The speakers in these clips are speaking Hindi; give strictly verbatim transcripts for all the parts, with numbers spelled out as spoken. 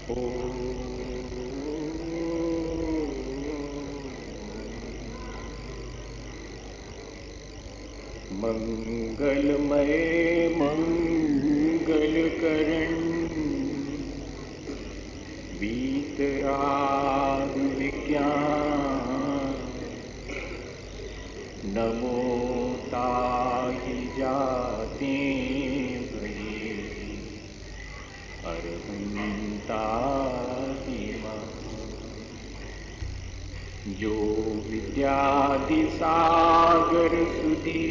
मंगलमय मंगलकरण वीतराग विज्ञान नमो ताहि जाते भये अरहंताहि मां। जो विद्याधि सागर सुधी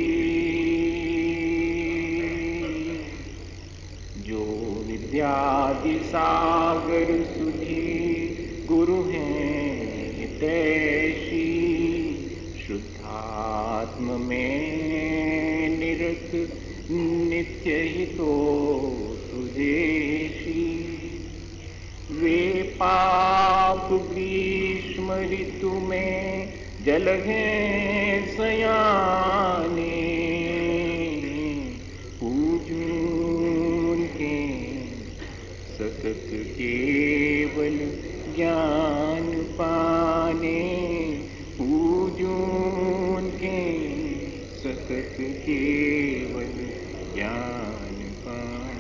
जो विद्याधि सागर सुधी गुरु हैं हितैषी शुद्धात्म में निरत नित्य हितो तुजेशी। वे पाप ग्रीष्म ऋतु में जल हैं सयाने पूजून के सतत केवल ज्ञान पाने पूजून के सतत केवल ज्ञान पाने।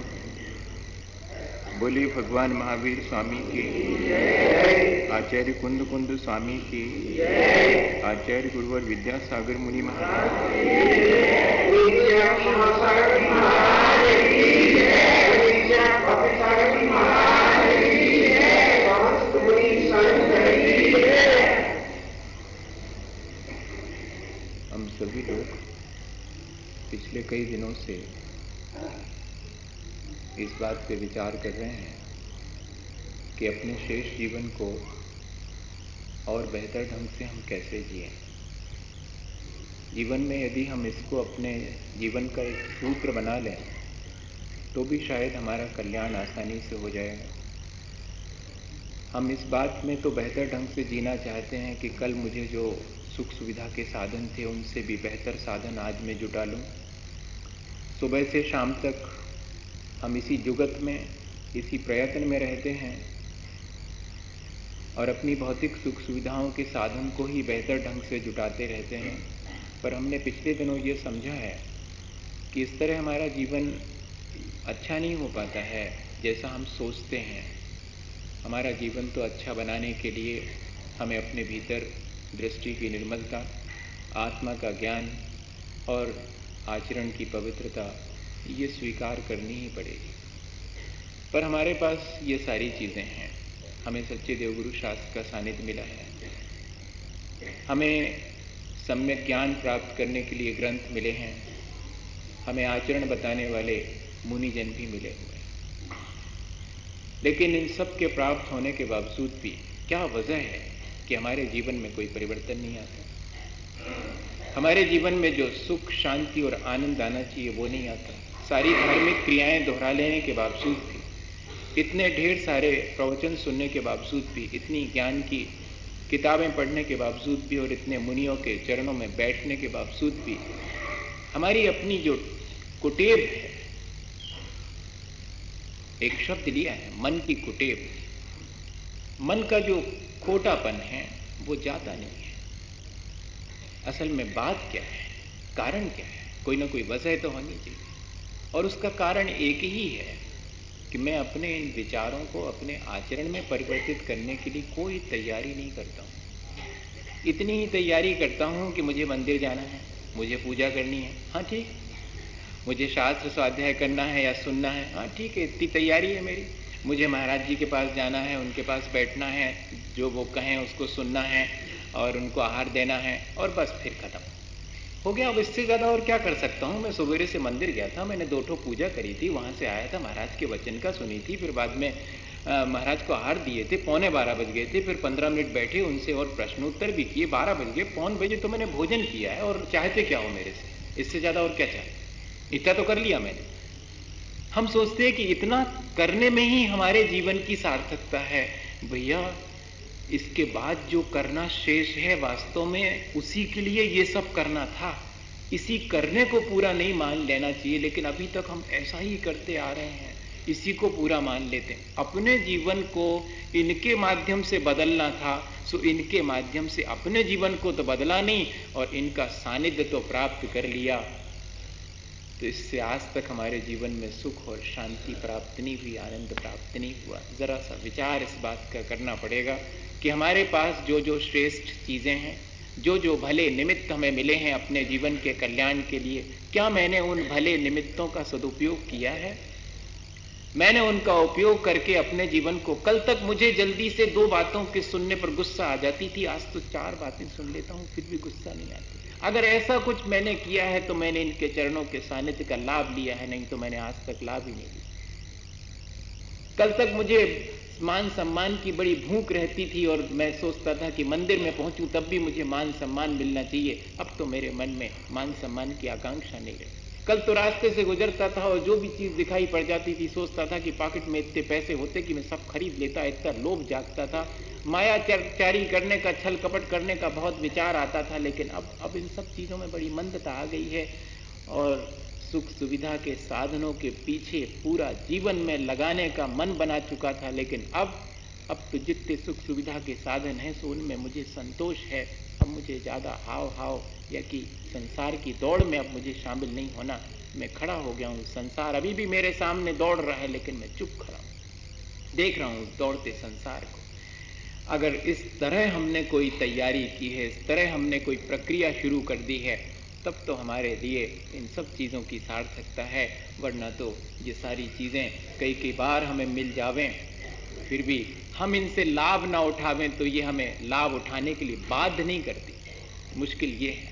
बोले भगवान महावीर स्वामी की, आचार्य कुंद कुंद स्वामी की, आचार्य गुरुवर विद्यासागर मुनि महाराज हम सभी लोग पिछले कई दिनों से इस बात पे विचार कर रहे हैं कि अपने शेष जीवन को और बेहतर ढंग से हम कैसे जिएं। जीवन में यदि हम इसको अपने जीवन का एक सूत्र बना लें तो भी शायद हमारा कल्याण आसानी से हो जाएगा। हम इस बात में तो बेहतर ढंग से जीना चाहते हैं कि कल मुझे जो सुख सुविधा के साधन थे उनसे भी बेहतर साधन आज मैं जुटा लूं। सुबह से शाम तक हम इसी जुगत में, इसी प्रयत्न में रहते हैं और अपनी भौतिक सुख सुविधाओं के साधन को ही बेहतर ढंग से जुटाते रहते हैं। पर हमने पिछले दिनों ये समझा है कि इस तरह हमारा जीवन अच्छा नहीं हो पाता है जैसा हम सोचते हैं। हमारा जीवन तो अच्छा बनाने के लिए हमें अपने भीतर दृष्टि की निर्मलता, आत्मा का ज्ञान और आचरण की पवित्रता ये स्वीकार करनी ही पड़ेगी। पर हमारे पास ये सारी चीज़ें हैं। हमें सच्चे देवगुरु शास्त्र का सानिध्य मिला है, हमें सम्यक ज्ञान प्राप्त करने के लिए ग्रंथ मिले हैं, हमें आचरण बताने वाले मुनिजन भी मिले हुए हैं। लेकिन इन सब के प्राप्त होने के बावजूद भी क्या वजह है कि हमारे जीवन में कोई परिवर्तन नहीं आता? हमारे जीवन में जो सुख, शांति और आनंद आना चाहिए वो नहीं आता। सारी धार्मिक क्रियाएं दोहरा लेने के बावजूद भी, इतने ढेर सारे प्रवचन सुनने के बावजूद भी, इतनी ज्ञान की किताबें पढ़ने के बावजूद भी और इतने मुनियों के चरणों में बैठने के बावजूद भी हमारी अपनी जो कुटेव है, एक शब्द लिया है मन की कुटेव, मन का जो खोटापन है वो जाता नहीं है। असल में बात क्या है, कारण क्या है? कोई ना कोई वजह तो होनी चाहिए और उसका कारण एक ही है कि मैं अपने इन विचारों को अपने आचरण में परिवर्तित करने के लिए कोई तैयारी नहीं करता हूँ। इतनी ही तैयारी करता हूँ कि मुझे मंदिर जाना है, मुझे पूजा करनी है, हाँ ठीक, मुझे शास्त्र स्वाध्याय करना है या सुनना है, हाँ ठीक है, इतनी तैयारी है मेरी। मुझे महाराज जी के पास जाना है, उनके पास बैठना है, जो वो कहें उसको सुनना है और उनको आहार देना है और बस फिर खत्म हो गया। अब इससे ज़्यादा और क्या कर सकता हूँ? मैं सवेरे से मंदिर गया था, मैंने दो ठो पूजा करी थी, वहाँ से आया था, महाराज के वचन का सुनी थी, फिर बाद में आ, महाराज को आहार दिए थे, पौने बारह बज गए थे, फिर पंद्रह मिनट बैठे उनसे और प्रश्नोत्तर भी किए, बारह बज गए, पौन बजे तो मैंने भोजन किया है और चाहते क्या हो मेरे से? इससे ज़्यादा और क्या चाहते? इतना तो कर लिया मैंने। हम सोचते हैं कि इतना करने में ही हमारे जीवन की सार्थकता है। भैया, इसके बाद जो करना शेष है वास्तव में उसी के लिए ये सब करना था। इसी करने को पूरा नहीं मान लेना चाहिए, लेकिन अभी तक हम ऐसा ही करते आ रहे हैं। इसी को पूरा मान लेते हैं। अपने जीवन को इनके माध्यम से बदलना था, सो इनके माध्यम से अपने जीवन को तो बदला नहीं और इनका सानिध्य तो प्राप्त कर लिया, तो इससे आज तक हमारे जीवन में सुख और शांति प्राप्त नहीं हुई, आनंद प्राप्त नहीं हुआ। जरा सा विचार इस बात का करना पड़ेगा कि हमारे पास जो जो श्रेष्ठ चीजें हैं, जो जो भले निमित्त हमें मिले हैं अपने जीवन के कल्याण के लिए, क्या मैंने उन भले निमित्तों का सदुपयोग किया है? मैंने उनका उपयोग करके अपने जीवन को, कल तक मुझे जल्दी से दो बातों के सुनने पर गुस्सा आ जाती थी, आज तो चार बातें सुन लेता हूं फिर भी गुस्सा नहीं आती। अगर ऐसा कुछ मैंने किया है तो मैंने इनके चरणों के सानिध्य का लाभ लिया है, नहीं तो मैंने आज तक लाभ ही नहीं लिया। कल तक मुझे मान सम्मान की बड़ी भूख रहती थी और मैं सोचता था कि मंदिर में पहुंचूं तब भी मुझे मान सम्मान मिलना चाहिए, अब तो मेरे मन में मान सम्मान की आकांक्षा नहीं रही। कल तो रास्ते से गुजरता था और जो भी चीज दिखाई पड़ जाती थी सोचता था कि पॉकेट में इतने पैसे होते कि मैं सब खरीद लेता, इतना लोभ जागता था, माया चारी करने का, छल कपट करने का बहुत विचार आता था। लेकिन अब अब इन सब चीजों में बड़ी मंदता आ गई है और सुख सुविधा के साधनों के पीछे पूरा जीवन में लगाने का मन बना चुका था। लेकिन अब अब तो जितने सुख सुविधा के साधन हैं सो उनमें मुझे संतोष है। अब मुझे ज्यादा हाव हाव या कि संसार की दौड़ में अब मुझे शामिल नहीं होना। मैं खड़ा हो गया हूं, संसार अभी भी मेरे सामने दौड़ रहा है लेकिन मैं चुप खड़ा हूं, देख रहा हूं दौड़ते संसार को। अगर इस तरह हमने कोई तैयारी की है, इस तरह हमने कोई प्रक्रिया शुरू कर दी है, तब तो हमारे लिए इन सब चीज़ों की सार्थकता है। वरना तो ये सारी चीज़ें कई कई बार हमें मिल जावें फिर भी हम इनसे लाभ ना उठावें तो ये हमें लाभ उठाने के लिए बाध्य नहीं करती। मुश्किल ये है,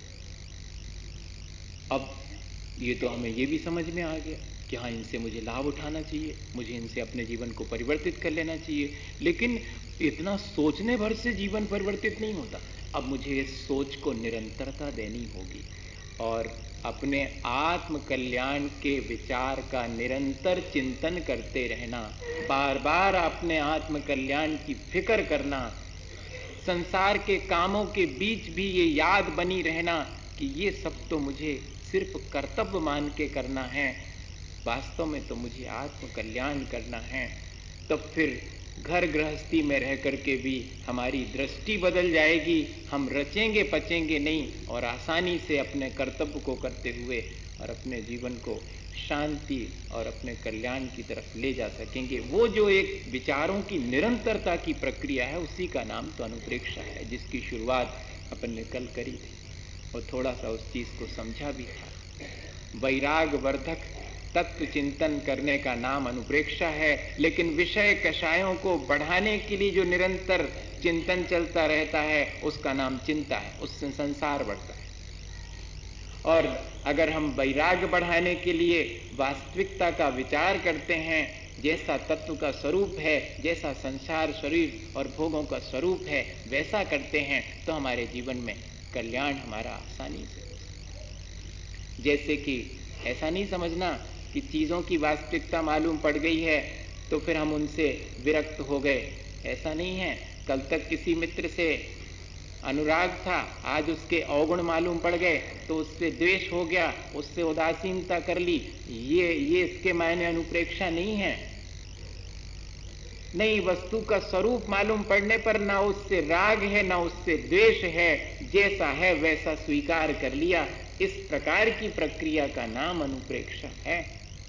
अब ये तो हमें ये भी समझ में आ गया कि हाँ इनसे मुझे लाभ उठाना चाहिए, मुझे इनसे अपने जीवन को परिवर्तित कर लेना चाहिए। लेकिन इतना सोचने भर से जीवन परिवर्तित नहीं होता। अब मुझे इस सोच को निरंतरता देनी होगी और अपने आत्म कल्याण के विचार का निरंतर चिंतन करते रहना, बार बार अपने आत्म कल्याण की फिक्र करना, संसार के कामों के बीच भी ये याद बनी रहना कि ये सब तो मुझे सिर्फ कर्तव्य मान के करना है, वास्तव में तो मुझे आत्म कल्याण करना है। तब फिर घर गृहस्थी में रह करके भी हमारी दृष्टि बदल जाएगी, हम रचेंगे पचेंगे नहीं और आसानी से अपने कर्तव्य को करते हुए और अपने जीवन को शांति और अपने कल्याण की तरफ ले जा सकेंगे। वो जो एक विचारों की निरंतरता की प्रक्रिया है उसी का नाम तो अनुप्रेक्षा है, जिसकी शुरुआत अपन ने कल करी थी और थोड़ा सा उस चीज को समझा भी था। वैराग वर्धक तत्व चिंतन करने का नाम अनुप्रेक्षा है, लेकिन विषय कषायों को बढ़ाने के लिए जो निरंतर चिंतन चलता रहता है उसका नाम चिंता है, उससे संसार बढ़ता है। और अगर हम वैराग्य बढ़ाने के लिए वास्तविकता का विचार करते हैं, जैसा तत्व का स्वरूप है, जैसा संसार शरीर और भोगों का स्वरूप है वैसा करते हैं, तो हमारे जीवन में कल्याण हमारा आसानी से हो सकता है। जैसे कि ऐसा नहीं समझना कि चीज़ों की वास्तविकता मालूम पड़ गई है तो फिर हम उनसे विरक्त हो गए, ऐसा नहीं है। कल तक किसी मित्र से अनुराग था, आज उसके अवगुण मालूम पड़ गए तो उससे द्वेष हो गया, उससे उदासीनता कर ली, ये ये इसके मायने अनुप्रेक्षा नहीं है। नहीं, वस्तु का स्वरूप मालूम पड़ने पर ना उससे राग है ना उससे द्वेष है, जैसा है वैसा स्वीकार कर लिया। इस प्रकार की प्रक्रिया का नाम अनुप्रेक्षा है।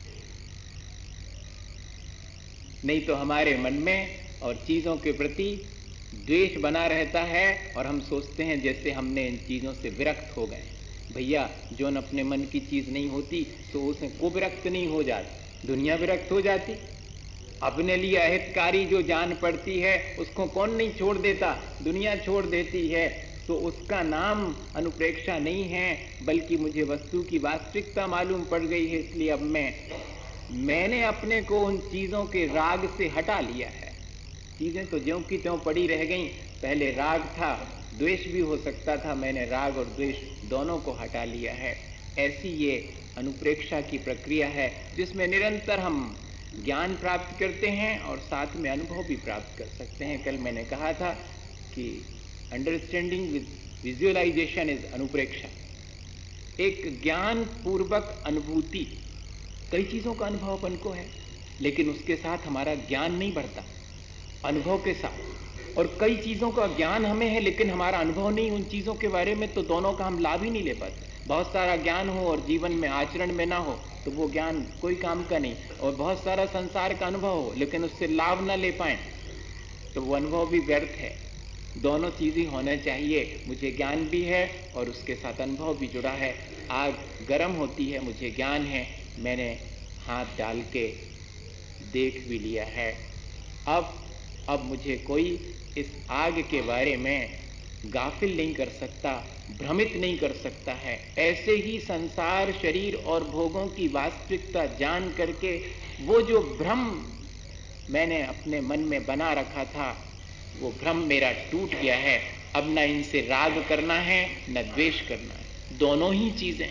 नहीं तो हमारे मन में और चीजों के प्रति द्वेष बना रहता है और हम सोचते हैं जैसे हमने इन चीजों से विरक्त हो गए। भैया, जो अपने मन की चीज नहीं होती तो उसे को विरक्त नहीं हो जाती, दुनिया विरक्त हो जाती। अपने लिए अहितकारी जो जान पड़ती है उसको कौन नहीं छोड़ देता, दुनिया छोड़ देती है। तो उसका नाम अनुप्रेक्षा नहीं है, बल्कि मुझे वस्तु की वास्तविकता मालूम पड़ गई है, इसलिए अब मैं मैंने अपने को उन चीजों के राग से हटा लिया है। चीजें तो ज्यों की त्यों पड़ी रह गईं, पहले राग था, द्वेष भी हो सकता था, मैंने राग और द्वेष दोनों को हटा लिया है। ऐसी ये अनुप्रेक्षा की प्रक्रिया है जिसमें निरंतर हम ज्ञान प्राप्त करते हैं और साथ में अनुभव भी प्राप्त कर सकते हैं। कल मैंने कहा था कि अंडरस्टैंडिंग विद विजुअलाइजेशन इज अनुप्रेक्षा, एक ज्ञान पूर्वक अनुभूति। कई चीजों का अनुभव अपन को है, लेकिन उसके साथ हमारा ज्ञान नहीं बढ़ता, अनुभव के साथ। और कई चीज़ों का ज्ञान हमें है लेकिन हमारा अनुभव नहीं उन चीज़ों के बारे में, तो दोनों का हम लाभ ही नहीं ले पाते। बहुत सारा ज्ञान हो और जीवन में आचरण में ना हो तो वो ज्ञान कोई काम का नहीं, और बहुत सारा संसार का अनुभव हो लेकिन उससे लाभ ना ले पाए तो वो अनुभव भी व्यर्थ है। दोनों चीज़ें होना चाहिए, मुझे ज्ञान भी है और उसके साथ अनुभव भी जुड़ा है। आग गर्म होती है, मुझे ज्ञान है, मैंने हाथ डाल के देख भी लिया है। अब अब मुझे कोई इस आग के बारे में गाफिल नहीं कर सकता, भ्रमित नहीं कर सकता है। ऐसे ही संसार, शरीर और भोगों की वास्तविकता जान करके वो जो भ्रम मैंने अपने मन में बना रखा था, वो भ्रम मेरा टूट गया है। अब न इनसे राग करना है न द्वेष करना है, दोनों ही चीजें।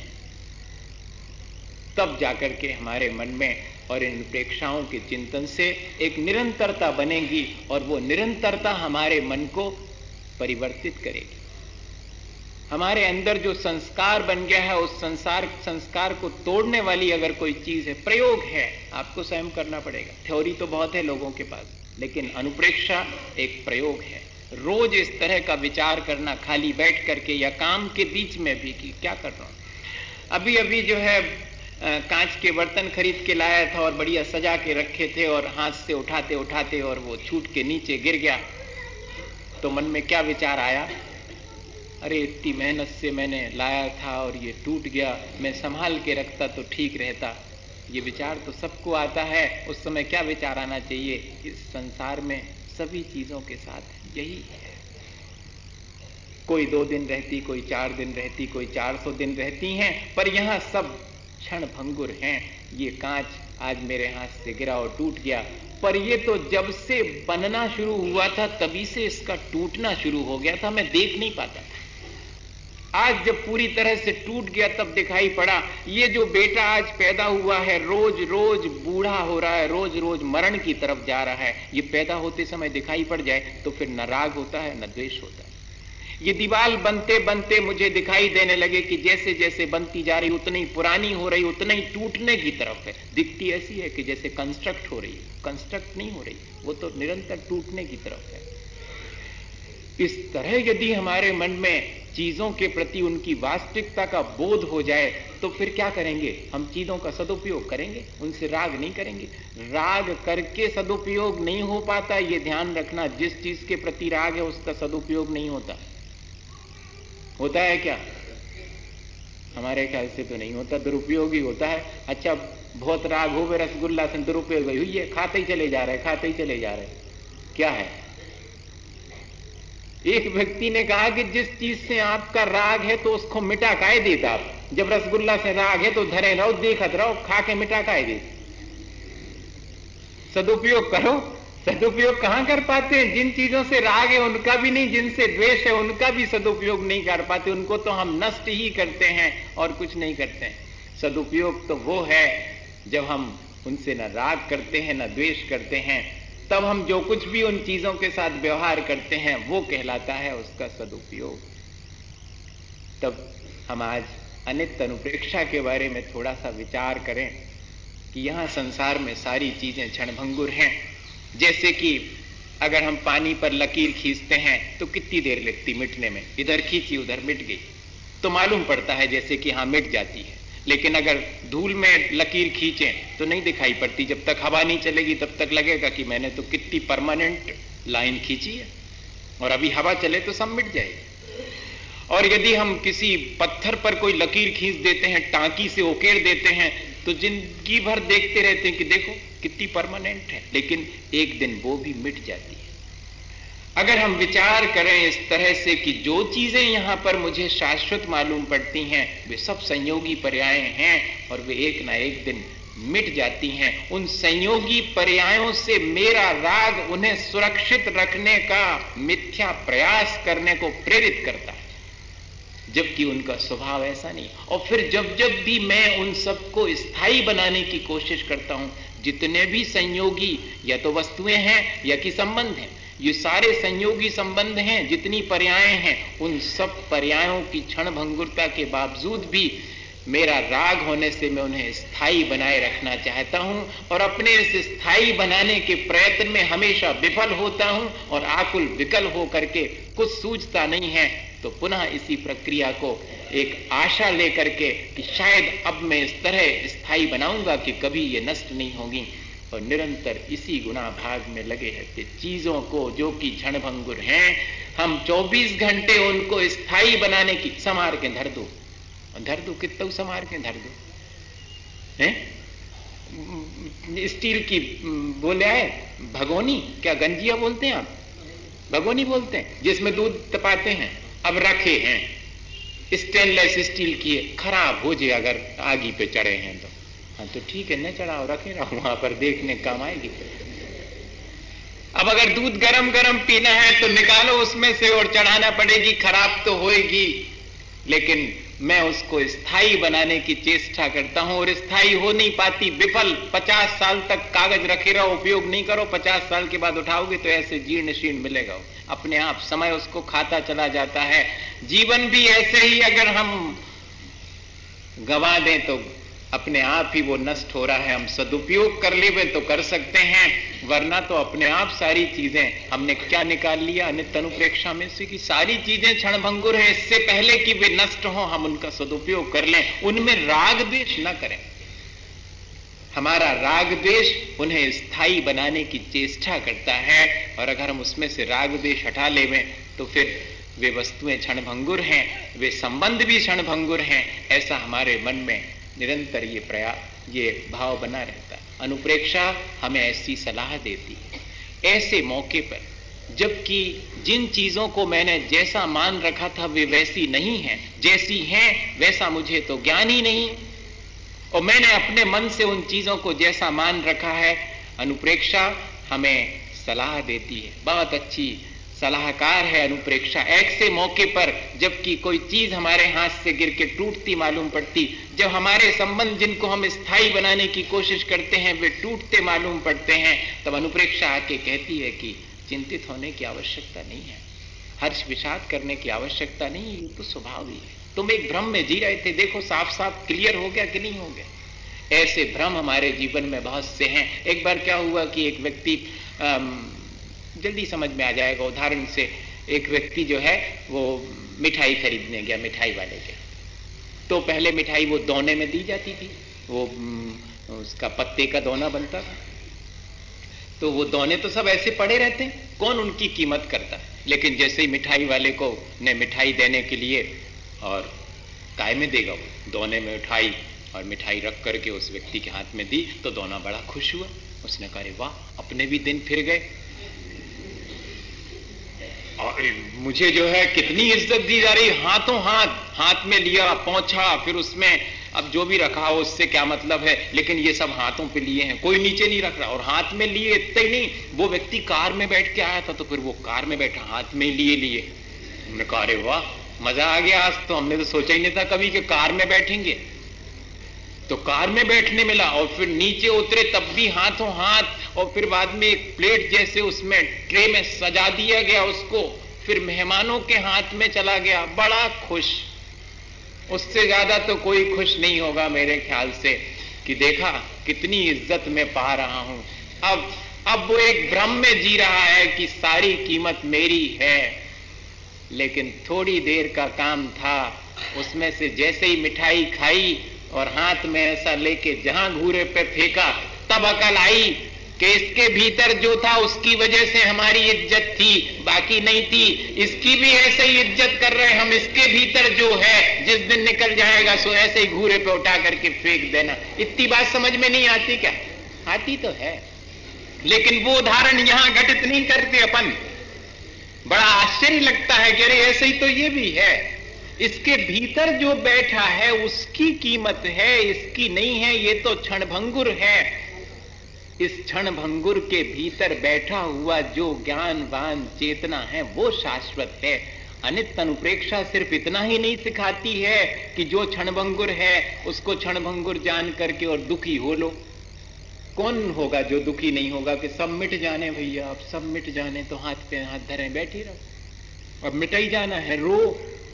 तब जाकर के हमारे मन में और इन प्रेक्षाओं के चिंतन से एक निरंतरता बनेगी और वो निरंतरता हमारे मन को परिवर्तित करेगी। हमारे अंदर जो संस्कार बन गया है उस संसार संस्कार को तोड़ने वाली अगर कोई चीज है, प्रयोग है, आपको स्वयं करना पड़ेगा। थ्योरी तो बहुत है लोगों के पास, लेकिन अनुप्रेक्षा एक प्रयोग है। रोज इस तरह का विचार करना, खाली बैठ करके या काम के बीच में भी कि क्या कर रहा हूं। अभी अभी जो है कांच के बर्तन खरीद के लाया था और बढ़िया सजा के रखे थे और हाथ से उठाते उठाते और वो छूट के नीचे गिर गया, तो मन में क्या विचार आया, अरे इतनी मेहनत से मैंने लाया था और ये टूट गया, मैं संभाल के रखता तो ठीक रहता। ये विचार तो सबको आता है। उस समय क्या विचार आना चाहिए, इस संसार में सभी चीजों के साथ यही है। कोई दो दिन रहती, कोई चार दिन रहती, कोई चार सौ दिन रहती हैं, पर यहां सब क्षण भंगुर हैं। ये कांच आज मेरे हाथ से गिरा और टूट गया, पर ये तो जब से बनना शुरू हुआ था तभी से इसका टूटना शुरू हो गया था, मैं देख नहीं पाता था। आज जब पूरी तरह से टूट गया तब दिखाई पड़ा। ये जो बेटा आज पैदा हुआ है रोज रोज बूढ़ा हो रहा है, रोज रोज मरण की तरफ जा रहा है, ये पैदा होते समय दिखाई पड़ जाए तो फिर न राग होता है न द्वेष होता है। ये दीवार बनते बनते मुझे दिखाई देने लगे कि जैसे जैसे बनती जा रही उतनी पुरानी हो रही, उतना ही टूटने की तरफ है। दिखती ऐसी है कि जैसे कंस्ट्रक्ट हो रही, कंस्ट्रक्ट नहीं हो रही, वो तो निरंतर टूटने की तरफ है। इस तरह यदि हमारे मन में चीजों के प्रति उनकी वास्तविकता का बोध हो जाए तो फिर क्या करेंगे, हम चीजों का सदुपयोग करेंगे, उनसे राग नहीं करेंगे। राग करके सदुपयोग नहीं हो पाता, ये ध्यान रखना। जिस चीज के प्रति राग है उसका सदुपयोग नहीं होता। होता है क्या? हमारे ख्याल से तो नहीं होता, दुरुपयोग ही होता है। अच्छा, बहुत राग हो गए रसगुल्ला से, दुरुपयोग हुई है, खाते ही चले जा रहे खाते ही चले जा रहे क्या है? एक व्यक्ति ने कहा कि जिस चीज से आपका राग है तो उसको मिटा काहे देता आप? जब रसगुल्ला से राग है तो धरे रहो, देखत रहो, खा के मिटा काहे देते? सदुपयोग करो। सदुपयोग कहां कर पाते हैं? जिन चीजों से राग है उनका भी नहीं, जिनसे द्वेष है उनका भी सदुपयोग नहीं कर पाते। उनको तो हम नष्ट ही करते हैं और कुछ नहीं करते हैं। सदुपयोग तो वो है जब हम उनसे न राग करते हैं न द्वेष करते हैं, तब हम जो कुछ भी उन चीजों के साथ व्यवहार करते हैं वो कहलाता है उसका सदुपयोग। तब हम आज अनित्य अनुप्रेक्षा के बारे में थोड़ा सा विचार करें कि यहां संसार में सारी चीजें क्षणभंगुर हैं। जैसे कि अगर हम पानी पर लकीर खींचते हैं तो कितनी देर लगती मिटने में, इधर खींची उधर मिट गई तो मालूम पड़ता है जैसे कि हाँ मिट जाती है। लेकिन अगर धूल में लकीर खींचें तो नहीं दिखाई पड़ती, जब तक हवा नहीं चलेगी तब तक लगेगा कि मैंने तो कितनी परमानेंट लाइन खींची है, और अभी हवा चले तो सब मिट जाएगी। और यदि हम किसी पत्थर पर कोई लकीर खींच देते हैं, टांकी से उकेड़ देते हैं, तो जिंदगी भर देखते रहते हैं कि देखो कितनी परमानेंट है, लेकिन एक दिन वो भी मिट जाती है। अगर हम विचार करें इस तरह से कि जो चीजें यहां पर मुझे शाश्वत मालूम पड़ती हैं वे सब संयोगी पर्याय हैं और वे एक ना एक दिन मिट जाती हैं। उन संयोगी पर्यायों से मेरा राग उन्हें सुरक्षित रखने का मिथ्या प्रयास करने को प्रेरित करता है, जबकि उनका स्वभाव ऐसा नहीं। और फिर जब जब भी मैं उन सबको स्थायी बनाने की कोशिश करता हूं, जितने भी संयोगी या तो वस्तुएं हैं या कि संबंध हैं, ये सारे संयोगी संबंध हैं, जितनी पर्याय हैं, उन सब पर्यायों की क्षण भंगुरता के बावजूद भी मेरा राग होने से मैं उन्हें स्थायी बनाए रखना चाहता हूं और अपने इस स्थायी बनाने के प्रयत्न में हमेशा विफल होता हूं और आकुल विकल हो करके कुछ सूझता नहीं है, तो पुनः इसी प्रक्रिया को एक आशा लेकर के कि शायद अब मैं इस तरह स्थायी बनाऊंगा कि कभी ये नष्ट नहीं होगी, और निरंतर इसी गुना भाग में लगे रहते। चीजों को जो कि क्षणभंगुर हैं, हम चौबीस घंटे उनको स्थायी बनाने की संवार के धर दो, धर दो, कितना संवार के धर दो हैं? स्टील की बोले आए भगोनी, क्या गंजिया बोलते हैं आप? भगोनी बोलते हैं, जिसमें दूध तपाते हैं। अब रखे हैं स्टेनलेस स्टील की, खराब हो जाए अगर आगी पे चढ़े हैं तो, हाँ तो ठीक है, न चढ़ाओ, रखे रहो वहां पर, देखने काम आएगी। अब अगर दूध गरम गरम पीना है तो निकालो उसमें से और चढ़ाना पड़ेगी, खराब तो होएगी, लेकिन मैं उसको स्थायी बनाने की चेष्टा करता हूं और स्थायी हो नहीं पाती, विफल। पचास साल तक कागज रखे रहो, उपयोग नहीं करो, पचास साल के बाद उठाओगे तो ऐसे जीर्ण शीर्ण मिलेगा, अपने आप समय उसको खाता चला जाता है। जीवन भी ऐसे ही अगर हम गंवा दें तो अपने आप ही वो नष्ट हो रहा है। हम सदुपयोग कर ले तो कर सकते हैं, वरना तो अपने आप सारी चीजें हमने क्या निकाल लिया अनित्य अनुप्रेक्षा में से कि सारी चीजें क्षणभंगुर हैं। इससे पहले कि वे नष्ट हो हम उनका सदुपयोग कर लें, उनमें राग द्वेष न करें। हमारा राग द्वेष उन्हें स्थायी बनाने की चेष्टा करता है, और अगर हम उसमें से राग द्वेष हटा लेवें तो फिर वे वस्तुएं क्षणभंगुर हैं, वे संबंध भी क्षणभंगुर हैं, ऐसा हमारे मन में निरंतर ये प्रयास, ये भाव बना रहता है। अनुप्रेक्षा हमें ऐसी सलाह देती है ऐसे मौके पर, जबकि जिन चीजों को मैंने जैसा मान रखा था वे वैसी नहीं हैं, जैसी हैं वैसा मुझे तो ज्ञान ही नहीं, और मैंने अपने मन से उन चीजों को जैसा मान रखा है। अनुप्रेक्षा हमें सलाह देती है, बहुत अच्छी सलाहकार है अनुप्रेक्षा। ऐसे मौके पर जबकि कोई चीज हमारे हाथ से गिर के टूटती मालूम पड़ती, जब हमारे संबंध जिनको हम स्थायी बनाने की कोशिश करते हैं वे टूटते मालूम पड़ते हैं, तब अनुप्रेक्षा आके कहती है कि चिंतित होने की आवश्यकता नहीं है, हर्ष विषाद करने की आवश्यकता नहीं, ये तो स्वभाव ही है। तुम एक भ्रम में जी रहे थे, देखो साफ साफ क्लियर हो गया कि नहीं हो गया। ऐसे भ्रम हमारे जीवन में बहुत से हैं। एक बार क्या हुआ कि एक व्यक्ति, जल्दी समझ में आ जाएगा उदाहरण से, एक व्यक्ति जो है वो मिठाई खरीदने गया मिठाई वाले के, तो पहले मिठाई वो दोने में दी जाती थी, वो उसका पत्ते का दोना बनता था, तो वो दोने तो सब ऐसे पड़े रहते हैं, कौन उनकी कीमत करता। लेकिन जैसे ही मिठाई वाले को ने मिठाई देने के लिए, और काय में देगा वो, दोने में उठाई और मिठाई रख करके उस व्यक्ति के हाथ में दी, तो दोना बड़ा खुश हुआ। उसने कहा वाह, अपने भी दिन फिर गए, और मुझे जो है कितनी इज्जत दी जा रही, हाथों हाथ हाथ में लिया, पहुंचा, फिर उसमें अब जो भी रखा हो उससे क्या मतलब है, लेकिन ये सब हाथों पे लिए हैं, कोई नीचे नहीं रख रहा, और हाथ में लिए। इतना ही नहीं, वो व्यक्ति कार में बैठ के आया था, तो फिर वो कार में बैठा हाथ में लिए लिए। हमने कहा अरे वाह, मजा आ गया, आज तो हमने तो सोचा ही नहीं था कभी कि कार में बैठेंगे, तो कार में बैठने मिला। और फिर नीचे उतरे तब भी हाथों हाथ, और फिर बाद में एक प्लेट जैसे उसमें ट्रे में सजा दिया गया उसको, फिर मेहमानों के हाथ में चला गया, बड़ा खुश। उससे ज्यादा तो कोई खुश नहीं होगा मेरे ख्याल से कि देखा कितनी इज्जत में पा रहा हूं। अब अब वो एक भ्रम में जी रहा है कि सारी कीमत मेरी है, लेकिन थोड़ी देर का काम था। उसमें से जैसे ही मिठाई खाई और हाथ में ऐसा लेके जहां घूरे पे फेंका, तब अकल आई कि इसके भीतर जो था उसकी वजह से हमारी इज्जत थी, बाकी नहीं थी। इसकी भी ऐसे ही इज्जत कर रहे हम, इसके भीतर जो है जिस दिन निकल जाएगा सो ऐसे ही घूरे पे उठा करके फेंक देना। इतनी बात समझ में नहीं आती क्या? आती तो है, लेकिन वो उदाहरण यहां घटित नहीं करते अपन। बड़ा आश्चर्य लगता है कि अरे ऐसे ही तो ये भी है, इसके भीतर जो बैठा है उसकी कीमत है, इसकी नहीं है, ये तो क्षणभंगुर है। इस क्षणभंगुर के भीतर बैठा हुआ जो ज्ञानवान चेतना है वो शाश्वत है। अनित्य अनुप्रेक्षा सिर्फ इतना ही नहीं सिखाती है कि जो क्षणभंगुर है उसको क्षणभंगुर जान करके और दुखी हो लो। कौन होगा जो दुखी नहीं होगा कि सब मिट जाने भैया, अब सब मिट जाने, तो हाथ पे हाथ धरे बैठी रहो, अब मिट ही जाना है, रो।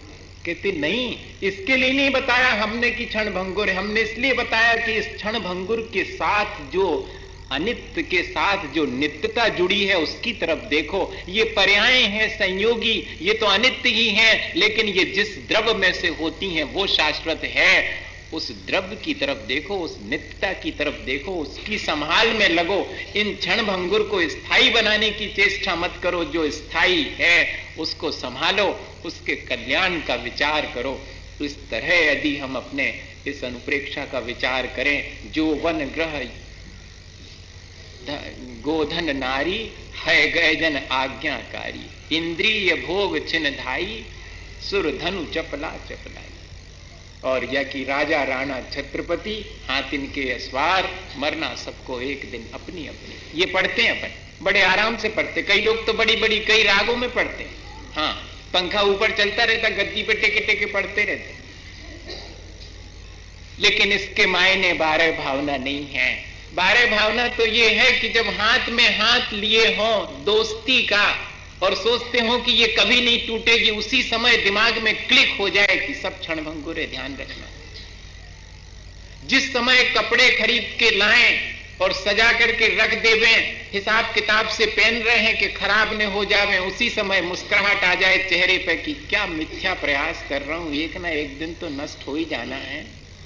कहते नहीं, इसके लिए नहीं बताया हमने कि क्षण भंगुर है, हमने इसलिए बताया कि इस क्षण भंगुर के साथ जो अनित्य के साथ जो नित्यता जुड़ी है उसकी तरफ देखो। ये पर्याय हैं संयोगी, ये तो अनित्य ही हैं, लेकिन ये जिस द्रव में से होती हैं वो शाश्वत है। उस द्रव्य की तरफ देखो, उस नित्यता की तरफ देखो, उसकी संभाल में लगो। इन क्षण भंगुर को स्थायी बनाने की चेष्टा मत करो, जो स्थायी है उसको संभालो, उसके कल्याण का विचार करो। इस तरह यदि हम अपने इस अनुप्रेक्षा का विचार करें, जो वन ग्रह गोधन नारी है गए जन आज्ञाकारी, इंद्रिय भोग छिन धाई सुर धनु चपला चपलाई। और या कि राजा राणा छत्रपति हाथ इनके अस्वार, मरना सबको एक दिन अपनी अपनी। ये पढ़ते हैं अपन, बड़े आराम से पढ़ते, कई लोग तो बड़ी बड़ी कई रागों में पढ़ते हैं। हाँ, पंखा ऊपर चलता रहता, गद्दी पे टेके टेके पढ़ते रहते, लेकिन इसके मायने बारह भावना नहीं है। बारह भावना तो ये है कि जब हाथ में हाथ लिए हों दोस्ती का और सोचते हो कि ये कभी नहीं टूटेगी, उसी समय दिमाग में क्लिक हो जाए कि सब क्षण भंगुर है, ध्यान रखना। जिस समय कपड़े खरीद के लाएं और सजा करके रख देवें, हिसाब किताब से पहन रहे हैं कि खराब न हो जावे, उसी समय मुस्कुराहट आ जाए चेहरे पर कि क्या मिथ्या प्रयास कर रहा हूं, एक ना एक दिन तो नष्ट हो ही जाना है।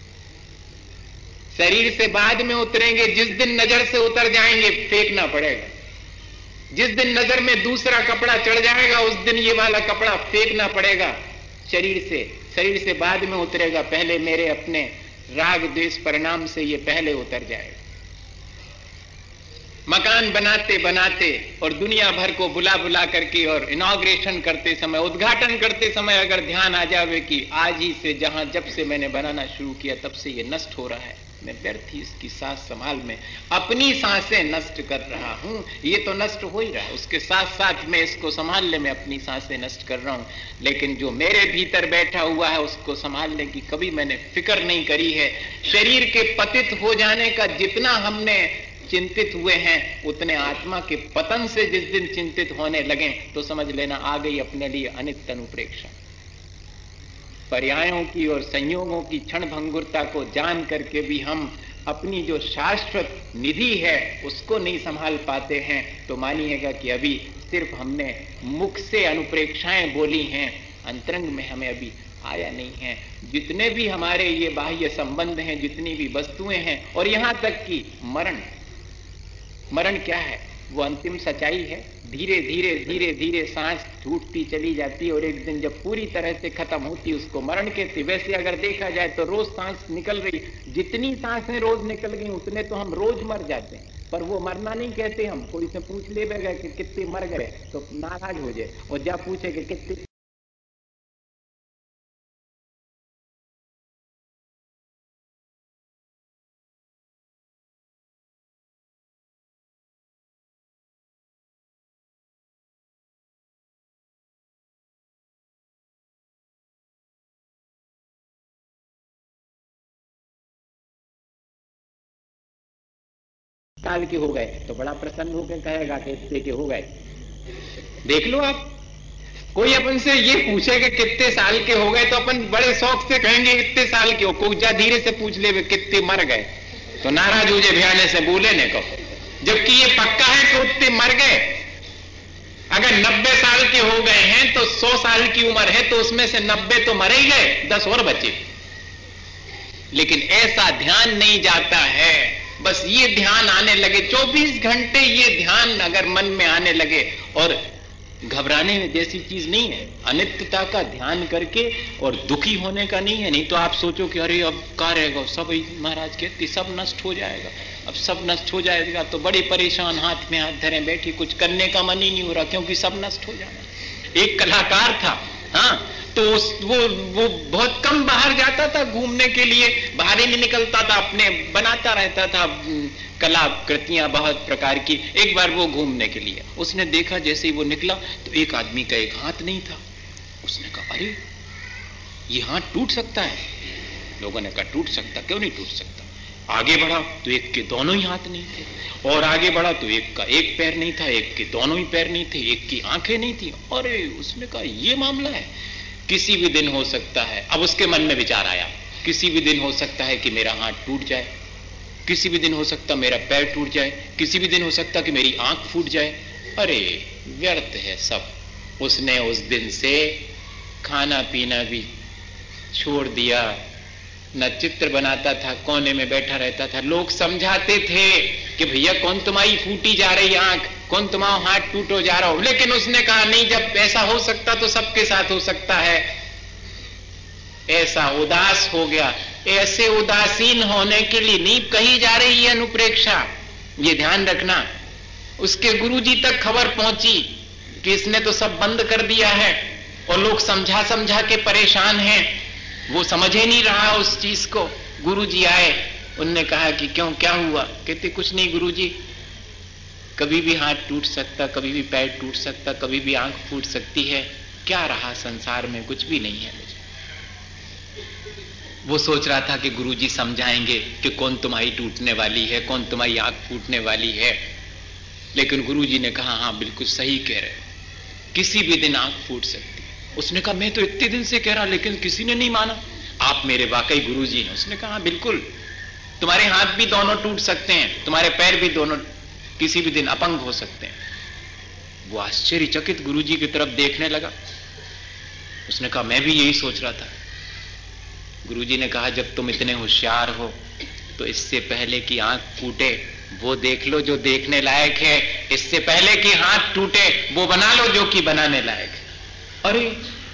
शरीर से बाद में उतरेंगे, जिस दिन नजर से उतर जाएंगे फेंकना पड़ेगा। जिस दिन नजर में दूसरा कपड़ा चढ़ जाएगा उस दिन ये वाला कपड़ा फेंकना पड़ेगा शरीर से। शरीर से बाद में उतरेगा, पहले मेरे अपने राग द्वेष परिणाम से ये पहले उतर जाएगा। मकान बनाते बनाते और दुनिया भर को बुला बुला करके और इनॉग्रेशन करते समय, उद्घाटन करते समय अगर ध्यान आ जावे कि आज ही से, जहां जब से मैंने बनाना शुरू किया तब से ये नष्ट हो रहा है, मैं व्यर्थ ही इसकी सांस संभाल में अपनी सांसें नष्ट कर रहा हूं, ये तो नष्ट हो ही रहा है, उसके साथ साथ मैं इसको संभालने में अपनी सांसें नष्ट कर रहा हूं। लेकिन जो मेरे भीतर बैठा हुआ है उसको संभालने की कभी मैंने फिक्र नहीं करी है। शरीर के पतित हो जाने का जितना हमने चिंतित हुए हैं, उतने आत्मा के पतन से जिस दिन चिंतित होने लगे तो समझ लेना आ गई अपने लिए अनित्य अनुप्रेक्षा। पर्यायों की और संयोगों की क्षण भंगुरता को जान करके भी हम अपनी जो शाश्वत निधि है उसको नहीं संभाल पाते हैं, तो मानिएगा कि अभी सिर्फ हमने मुख से अनुप्रेक्षाएं बोली हैं, अंतरंग में हमें अभी आया नहीं है। जितने भी हमारे ये बाह्य संबंध हैं, जितनी भी वस्तुएं हैं, और यहां तक कि मरण, मरण क्या है, वो अंतिम सच्चाई है। धीरे धीरे धीरे धीरे सांस छूटती चली जाती है और एक दिन जब पूरी तरह से खत्म होती उसको मरण कहते। वैसे अगर देखा जाए तो रोज सांस निकल रही, जितनी सांसें रोज निकल गई उतने तो हम रोज मर जाते हैं, पर वो मरना नहीं कहते हम। कोई से पूछ ले गए कि कितने मर गए तो नाराज हो जाए, और जब पूछे कि कितने साल के हो गए तो बड़ा प्रसन्न होकर कहेगा कि इतने के हो गए। देख लो आप, कोई अपन से ये पूछे कि कितने साल के हो गए तो अपन बड़े शौक से कहेंगे इतने साल के हो। कोई जा धीरे से पूछ ले कितने मर गए तो नाराज हो जाए, भयाने से बोले ने को, जबकि ये पक्का है कि उतने मर गए। अगर नब्बे साल के हो गए हैं तो सौ साल की उम्र है तो उसमें से नब्बे तो मर ही गए, दस और बचे। लेकिन ऐसा ध्यान नहीं जाता है। बस ये ध्यान आने लगे, चौबीस घंटे ये ध्यान अगर मन में आने लगे, और घबराने जैसी चीज नहीं है अनित्यता का ध्यान करके, और दुखी होने का नहीं है। नहीं तो आप सोचो कि अरे अब क्या रहेगा, सब महाराज कहते सब नष्ट हो जाएगा, अब सब नष्ट हो जाएगा तो बड़ी परेशान, हाथ में हाथ धरे बैठी, कुछ करने का मन ही नहीं हो रहा क्योंकि सब नष्ट हो जाना। एक कलाकार था, हाँ, तो वो वो बहुत कम बाहर जाता था घूमने के लिए, बाहर ही नहीं निकलता था, अपने बनाता रहता था कलाकृतियां बहुत प्रकार की। एक बार वो घूमने के लिए, उसने देखा जैसे ही वो निकला तो एक आदमी का एक हाथ नहीं था। उसने कहा अरे ये हाथ टूट सकता है। लोगों ने कहा टूट सकता, क्यों नहीं टूट सकता। आगे बढ़ा तो एक के दोनों ही हाथ नहीं थे, और आगे बढ़ा तो एक का एक पैर नहीं था, एक के दोनों ही पैर नहीं थे, एक की आंखें नहीं थी। अरे उसने कहा ये मामला है। किसी भी दिन हो सकता है, अब उसके मन में विचार आया, किसी भी दिन हो सकता है कि मेरा हाथ टूट जाए, किसी भी दिन हो सकता मेरा पैर टूट जाए, किसी भी दिन हो सकता कि मेरी आंख फूट जाए। अरे व्यर्थ है सब। उसने उस दिन से खाना पीना भी छोड़ दिया, न चित्र बनाता था, कोने में बैठा रहता था। लोग समझाते थे कि भैया कौन तुम्हारी फूटी जा रही आंख, कौन तुम्हारा हाथ टूटो जा रहा हो, लेकिन उसने कहा नहीं, जब ऐसा हो सकता तो सबके साथ हो सकता है। ऐसा उदास हो गया। ऐसे उदासीन होने के लिए नहीं कही जा रही है अनुप्रेक्षा, ये ध्यान रखना। उसके गुरुजी तक खबर पहुंची कि इसने तो सब बंद कर दिया है और लोग समझा समझा के परेशान हैं, वो समझ ही नहीं रहा उस चीज को। गुरुजी आए, उनने कहा कि क्यों, क्या हुआ? कहते कुछ नहीं गुरुजी, कभी भी हाथ टूट सकता, कभी भी पैर टूट सकता, कभी भी आंख फूट सकती है, क्या रहा संसार में, कुछ भी नहीं है मुझे। वो सोच रहा था कि गुरुजी समझाएंगे कि कौन तुम्हारी टूटने वाली है, कौन तुम्हारी आंख फूटने वाली है, लेकिन गुरुजी ने कहा हाँ बिल्कुल सही कह रहे हो, किसी भी दिन आंख फूट सकती है। उसने कहा मैं तो इतने दिन से कह रहा लेकिन किसी ने नहीं माना, आप मेरे वाकई गुरुजी हैं। उसने कहा बिल्कुल, तुम्हारे हाथ भी दोनों टूट सकते हैं, तुम्हारे पैर भी दोनों किसी भी दिन अपंग हो सकते हैं। वो आश्चर्यचकित गुरुजी की तरफ देखने लगा। उसने कहा मैं भी यही सोच रहा था। गुरुजी ने कहा जब तुम इतने होशियार हो तो इससे पहले कि आंख फूटे वो देख लो जो देखने लायक है, इससे पहले कि हाथ टूटे वो बना लो जो कि बनाने लायक है। अरे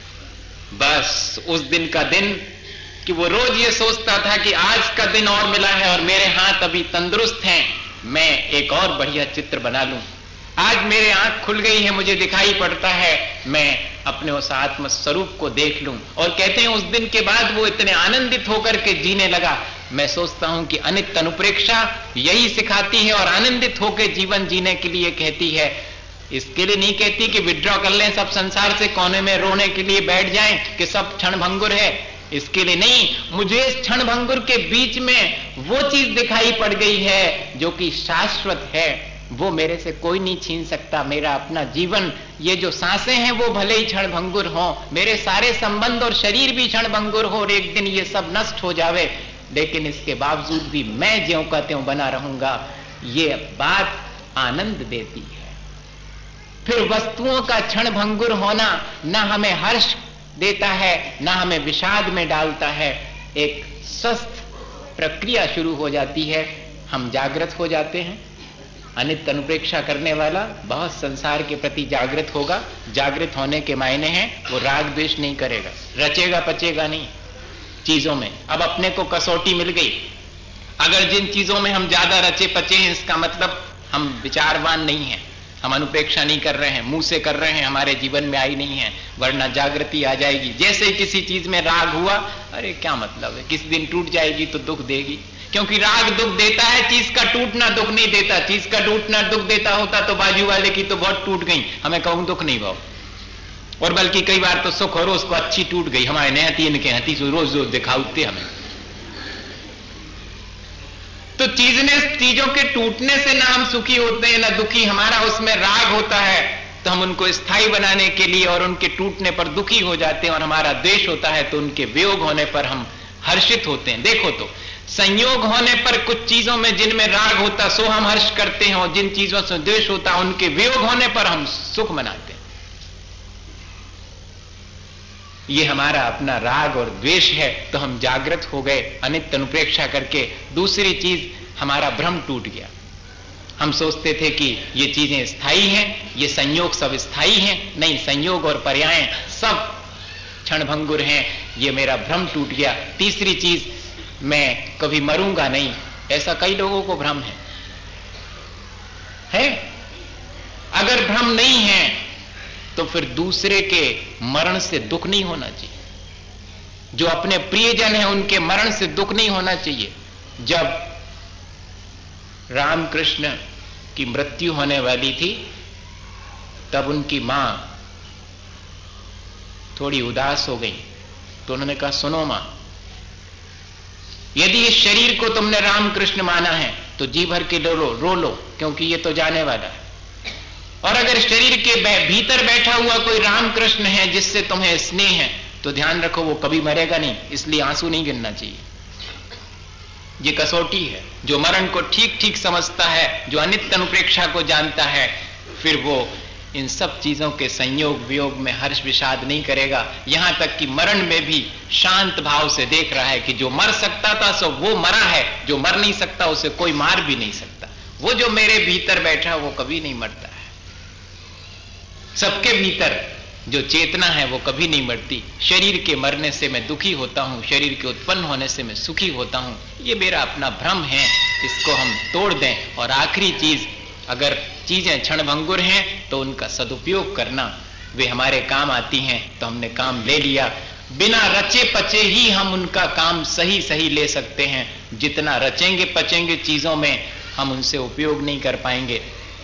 बस उस दिन का दिन कि वो रोज ये सोचता था कि आज का दिन और मिला है और मेरे हाथ अभी तंदुरुस्त हैं, मैं एक और बढ़िया चित्र बना लूं। आज मेरे आंख खुल गई है, मुझे दिखाई पड़ता है, मैं अपने उस आत्म स्वरूप को देख लूं। और कहते हैं उस दिन के बाद वो इतने आनंदित होकर के जीने लगा। मैं सोचता हूं कि अनित्य अनुप्रेक्षा यही सिखाती है और आनंदित होकर जीवन जीने के लिए कहती है। इसके लिए नहीं कहती कि विड्रॉ कर लें सब संसार से, कोने में रोने के लिए बैठ जाएं कि सब क्षण भंगुर है, इसके लिए नहीं। मुझे इस क्षण भंगुर के बीच में वो चीज दिखाई पड़ गई है जो कि शाश्वत है, वो मेरे से कोई नहीं छीन सकता। मेरा अपना जीवन, ये जो सांसें हैं वो भले ही क्षण भंगुर हो, मेरे सारे संबंध और शरीर भी क्षण भंगुर हो और एक दिन ये सब नष्ट हो जावे, लेकिन इसके बावजूद भी मैं ज्यों का त्यों बना रहूंगा। ये बात आनंद देती है। फिर वस्तुओं का क्षण भंगुर होना ना हमें हर्ष देता है ना हमें विषाद में डालता है। एक स्वस्थ प्रक्रिया शुरू हो जाती है, हम जागृत हो जाते हैं। अनित्य अनुप्रेक्षा करने वाला बहुत संसार के प्रति जागृत होगा। जागृत होने के मायने हैं वो राग द्वेष नहीं करेगा, रचेगा पचेगा नहीं चीजों में। अब अपने को कसौटी मिल गई, अगर जिन चीजों में हम ज्यादा रचे पचे हैं इसका मतलब हम विचारवान नहीं हैं, हम अनुपेक्षा नहीं कर रहे हैं, मुंह से कर रहे हैं, हमारे जीवन में आई नहीं है, वरना जागृति आ जाएगी। जैसे किसी चीज में राग हुआ, अरे क्या मतलब है, किसी दिन टूट जाएगी तो दुख देगी, क्योंकि राग दुख देता है, चीज का टूटना दुख नहीं देता। चीज का टूटना दुख देता होता तो बाजू वाले की तो बहुत टूट गई, हमें कहूं दुख नहीं भाव, और बल्कि कई बार तो सुख हो, उसको अच्छी टूट गई, हमारे नहती इनके हती रोज रोज दिखाते हमें। तो चीज ने चीजों के टूटने से ना हम सुखी होते हैं ना दुखी, हमारा उसमें राग होता है तो हम उनको स्थायी बनाने के लिए और उनके टूटने पर दुखी हो जाते हैं, और हमारा द्वेष होता है तो उनके वियोग होने पर हम हर्षित होते हैं। देखो तो संयोग होने पर कुछ चीजों में जिनमें राग होता सो हम हर्ष करते हैं, और जिन चीजों से द्वेष होता उनके वियोग होने पर हम सुख मनाते हैं। ये हमारा अपना राग और द्वेष है, तो हम जागृत हो गए अनित्य अनुप्रेक्षा करके। दूसरी चीज, हमारा भ्रम टूट गया। हम सोचते थे कि ये चीजें स्थायी हैं, ये संयोग सब स्थायी हैं, नहीं, संयोग और पर्याय सब क्षणभंगुर हैं, ये मेरा भ्रम टूट गया। तीसरी चीज, मैं कभी मरूंगा नहीं, ऐसा कई लोगों को भ्रम है, है? अगर भ्रम नहीं है तो फिर दूसरे के मरण से दुख नहीं होना चाहिए, जो अपने प्रियजन हैं उनके मरण से दुख नहीं होना चाहिए। जब रामकृष्ण की मृत्यु होने वाली थी तब उनकी मां थोड़ी उदास हो गई, तो उन्होंने कहा सुनो मां, यदि इस शरीर को तुमने रामकृष्ण माना है तो जी भर के रो लो रो लो, क्योंकि ये तो जाने वाला है। और अगर शरीर के भीतर बैठा हुआ कोई रामकृष्ण है जिससे तुम्हें स्नेह है तो ध्यान रखो वो कभी मरेगा नहीं, इसलिए आंसू नहीं गिरना चाहिए। ये कसौटी है। जो मरण को ठीक ठीक समझता है, जो अनित्य अनुप्रेक्षा को जानता है, फिर वो इन सब चीजों के संयोग वियोग में हर्ष विषाद नहीं करेगा। यहां तक कि मरण में भी शांत भाव से देख रहा है कि जो मर सकता था सो वो मरा है, जो मर नहीं सकता उसे कोई मार भी नहीं सकता। वो जो मेरे भीतर बैठा वो कभी नहीं मरता है। सबके भीतर जो चेतना है वो कभी नहीं मरती। शरीर के मरने से मैं दुखी होता हूं, शरीर के उत्पन्न होने से मैं सुखी होता हूं, ये मेरा अपना भ्रम है। इसको हम तोड़ दें। और आखिरी चीज, अगर चीजें क्षणभंगुर हैं तो उनका सदुपयोग करना, वे हमारे काम आती हैं तो हमने काम ले लिया। बिना रचे पचे ही हम उनका काम सही सही ले सकते हैं। जितना रचेंगे पचेंगे चीजों में, हम उनसे उपयोग नहीं कर पाएंगे।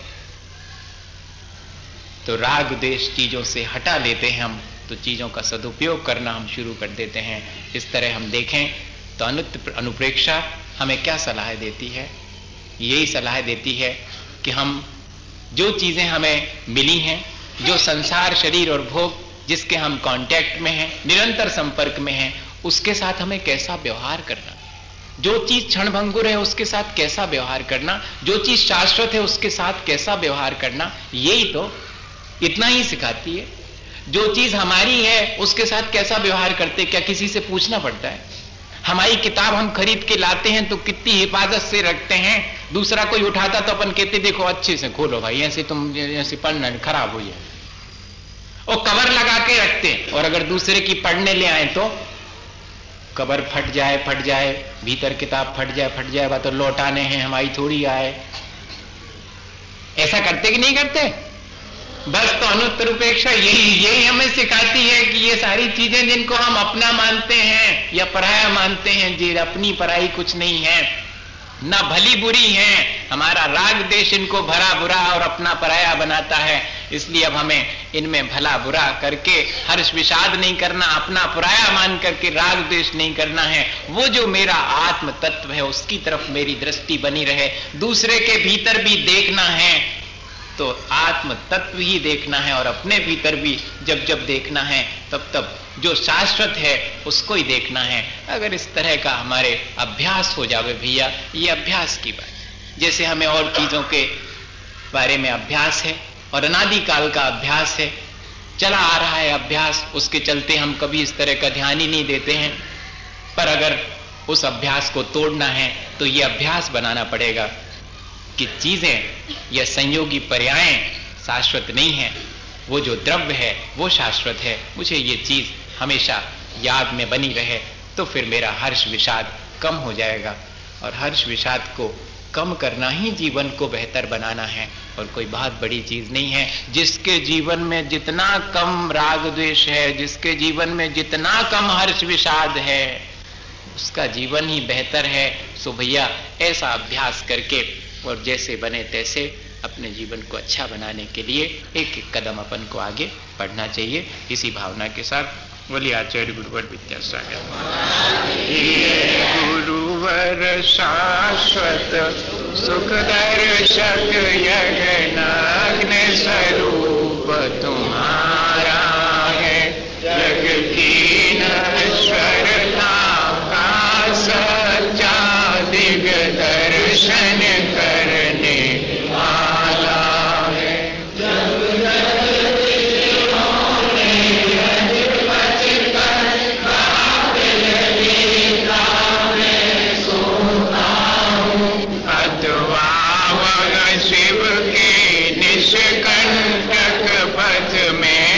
तो राग द्वेष चीजों से हटा लेते हैं हम, तो चीजों का सदुपयोग करना हम शुरू कर देते हैं। इस तरह हम देखें तो अनित्य अनुप्रेक्षा हमें क्या सलाह देती है? यही सलाह देती है कि हम जो चीजें हमें मिली हैं, जो संसार शरीर और भोग जिसके हम कांटेक्ट में हैं, निरंतर संपर्क में हैं, उसके साथ हमें कैसा व्यवहार करना। जो चीज क्षणभंगुर है उसके साथ कैसा व्यवहार करना, जो चीज शाश्वत है उसके साथ कैसा व्यवहार करना, यही तो इतना ही सिखाती है। जो चीज हमारी है उसके साथ कैसा व्यवहार करते, क्या किसी से पूछना पड़ता है? हमारी किताब हम खरीद के लाते हैं तो कितनी हिफाजत से रखते हैं। दूसरा कोई उठाता तो अपन कहते देखो अच्छे से खोलो भाई, ऐसे तुम ऐसे पढ़ना खराब हुई है, और कवर लगा के रखते हैं। और अगर दूसरे की पढ़ने ले आए तो कवर फट जाए फट जाए भीतर किताब फट जाए फट जाए तो लौटाने हैं, हमारी थोड़ी आए। ऐसा करते कि नहीं करते? बस तो अनुत्तरोपेक्षा यही यही हमें सिखाती है कि ये सारी चीजें जिनको हम अपना मानते हैं या पराया मानते हैं, जी अपनी पराई कुछ नहीं है, ना भली बुरी हैं। हमारा राग देश इनको भला बुरा और अपना पराया बनाता है। इसलिए अब हमें इनमें भला बुरा करके हर्ष विषाद नहीं करना, अपना पराया मान करके राग देश नहीं करना है। वो जो मेरा आत्म तत्व है उसकी तरफ मेरी दृष्टि बनी रहे। दूसरे के भीतर भी देखना है तो आत्म तत्व ही देखना है, और अपने भीतर भी जब जब देखना है तब तब जो शाश्वत है उसको ही देखना है। अगर इस तरह का हमारे अभ्यास हो जावे भैया, ये अभ्यास की बात। जैसे हमें और चीजों के बारे में अभ्यास है और अनादिकाल का अभ्यास है, चला आ रहा है अभ्यास, उसके चलते हम कभी इस तरह का ध्यान ही नहीं देते हैं। पर अगर उस अभ्यास को तोड़ना है तो ये अभ्यास बनाना पड़ेगा कि चीजें या संयोगी पर्याय शाश्वत नहीं है, वो जो द्रव्य है वो शाश्वत है। मुझे ये चीज हमेशा याद में बनी रहे तो फिर मेरा हर्ष विषाद कम हो जाएगा। और हर्ष विषाद को कम करना ही जीवन को बेहतर बनाना है, और कोई बहुत बड़ी चीज नहीं है। जिसके जीवन में जितना कम राग द्वेष है, जिसके जीवन में जितना कम हर्ष विषाद है, उसका जीवन ही बेहतर है। सो भैया ऐसा अभ्यास करके और जैसे बने तैसे अपने जीवन को अच्छा बनाने के लिए एक एक कदम अपन को आगे बढ़ना चाहिए। इसी भावना के साथ बोलिए आचार्य गुरुवर विद्यासागर गुरुवर शाश्वत सुख दर्शक यज्ञ स्वरूप तुम्हारा है। जग की नश्वरता का सच्चा दिग दर्शन करने वाला है। अथवा वह शिव के निष्कंटक पथ में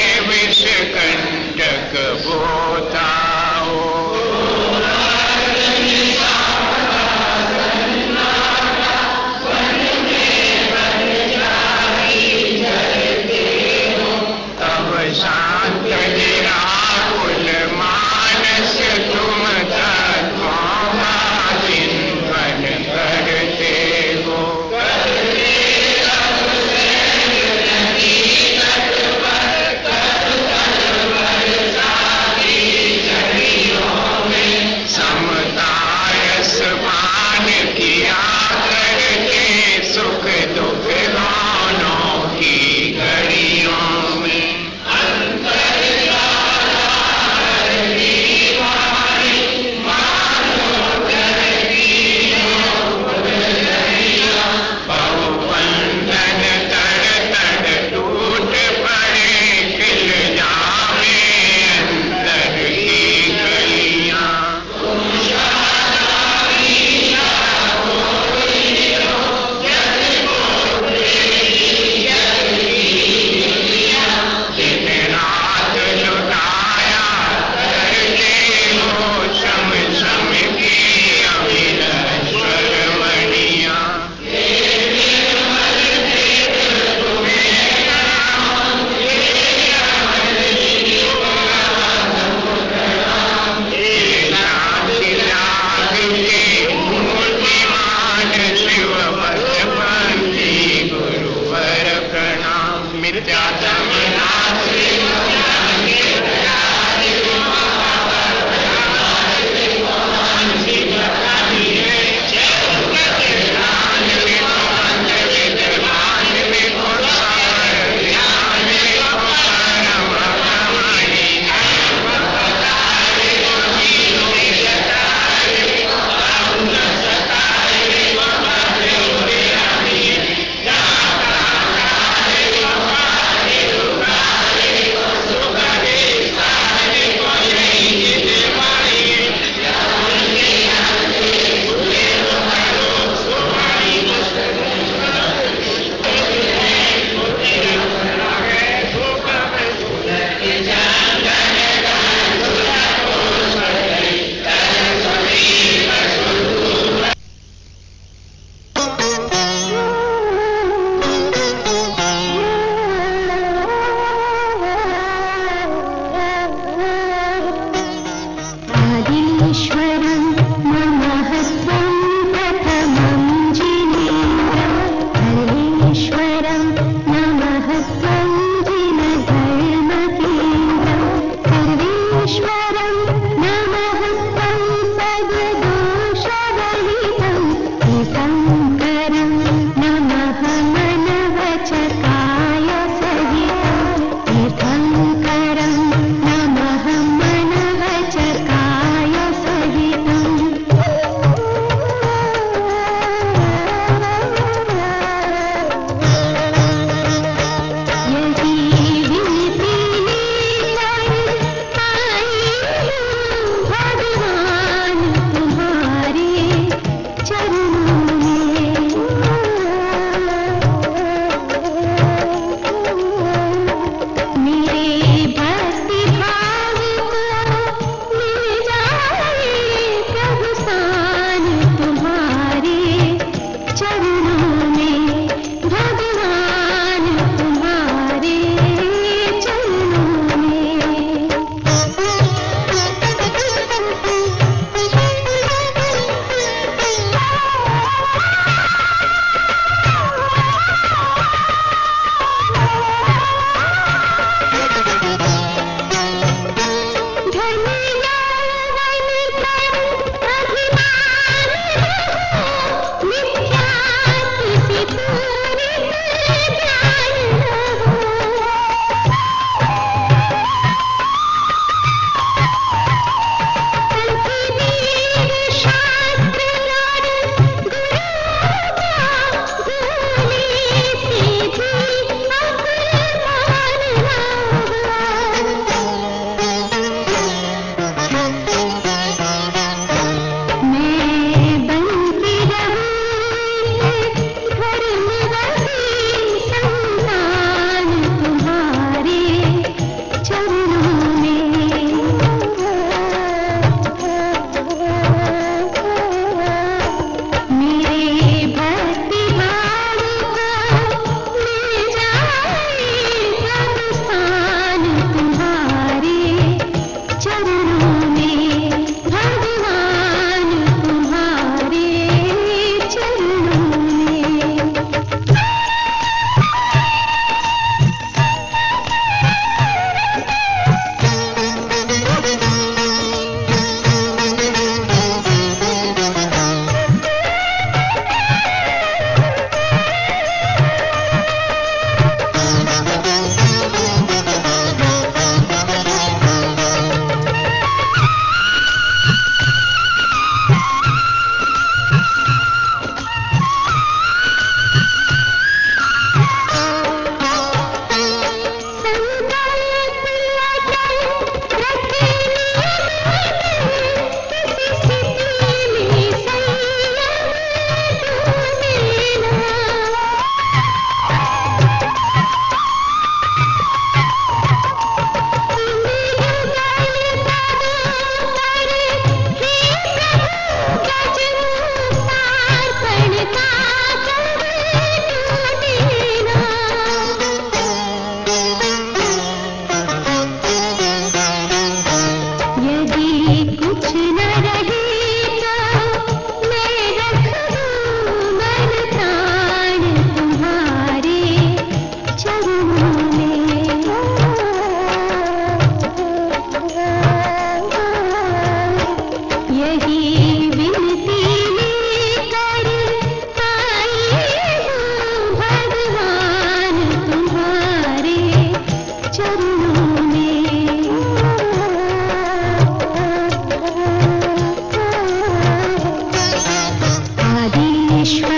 नमः।